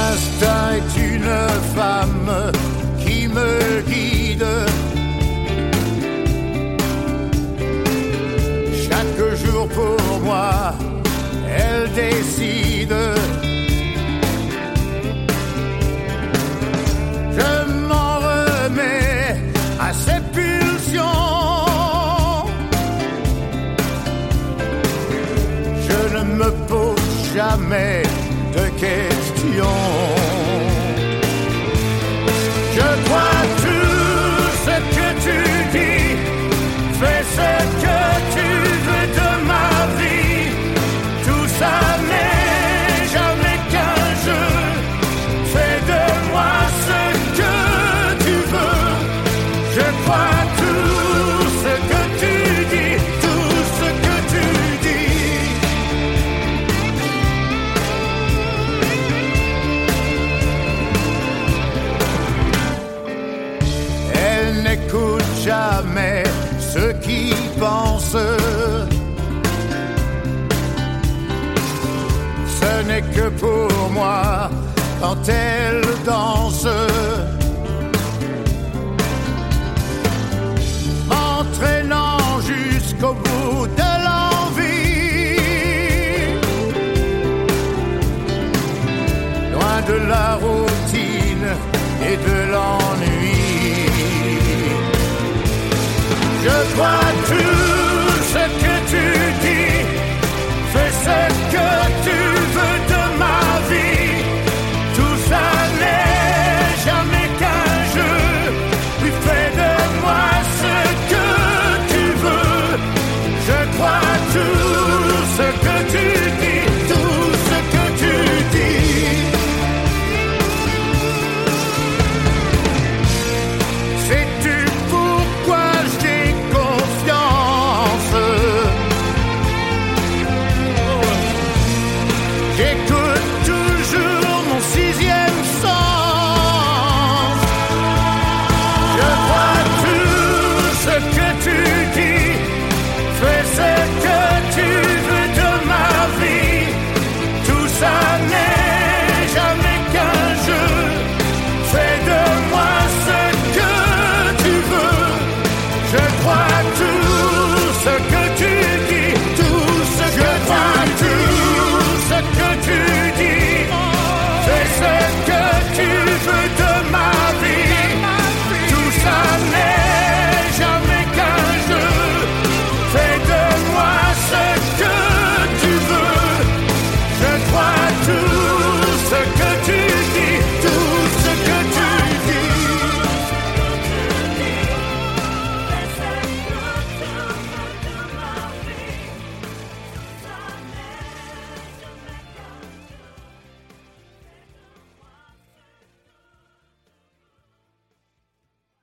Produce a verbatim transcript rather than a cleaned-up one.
L'instinct est une femme qui me guide. Chaque jour pour moi, elle décide. Je m'en remets à ses pulsions. Je ne me pose jamais de questions. Je crois tout ce que tu dis. Fais ce que tu veux de ma vie. Tout ça n'est jamais qu'un jeu. Fais de moi ce que tu veux. Je crois tout ce que tu dis. Tout ce que tu dis. Elle n'écoute jamais ceux qui pensent. Ce n'est que pour moi quand elle danse. M'entraînant jusqu'au bout de l'envie. Loin de la routine et de l'ennui. Je crois que